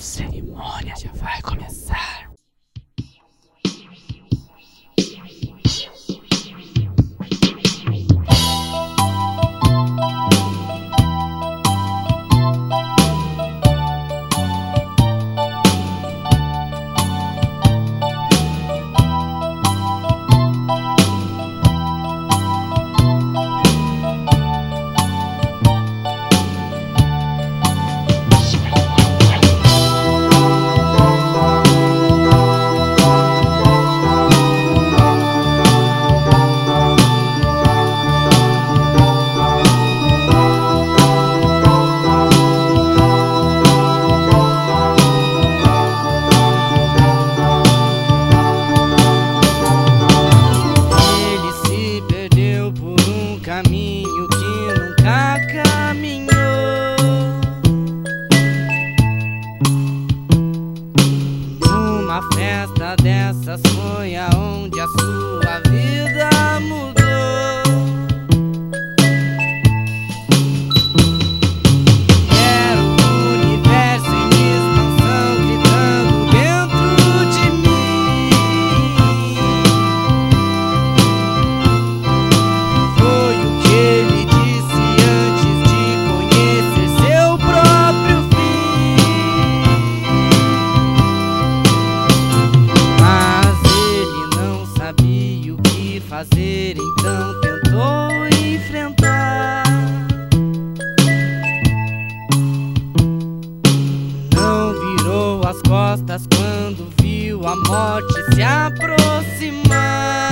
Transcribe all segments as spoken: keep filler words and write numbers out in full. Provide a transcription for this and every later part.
cerimônia já vai começar. Caminho que nunca caminhou. Numa festa dessas foi aonde a sua vida mudou. Era o universo em expansão gritando dentro de mim. Foi o que ele disse antes de conhecer seu próprio fim. Mas ele não sabia o que fazer, então tentou enfrentar. Não virou as costas quando viu a morte se aproximar.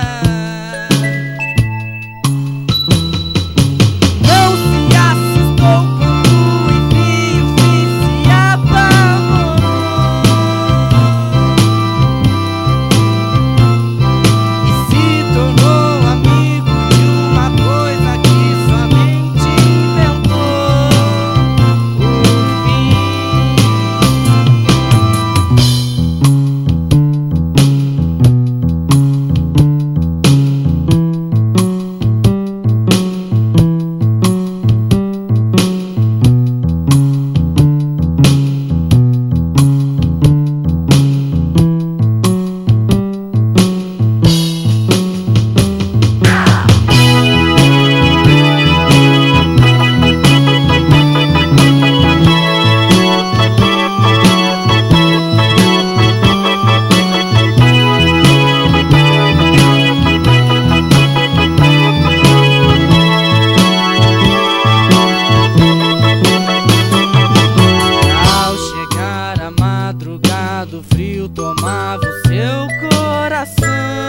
O frio tomava o seu coração.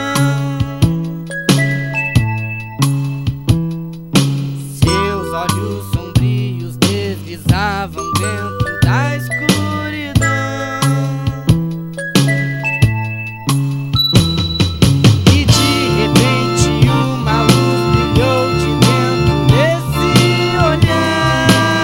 Seus olhos sombrios deslizavam dentro da escuridão. E de repente uma luz brilhou de dentro desse olhar.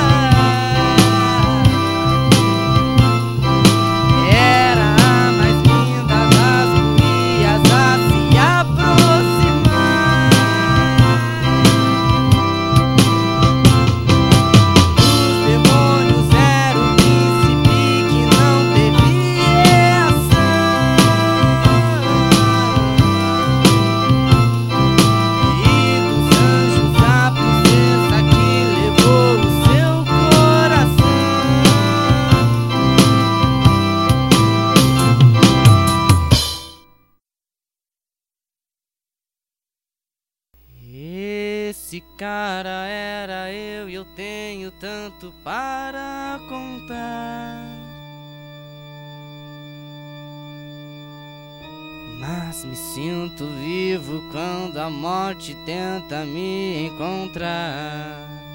Esse cara era eu e eu tenho tanto para contar. Mas me sinto vivo quando a morte tenta me encontrar.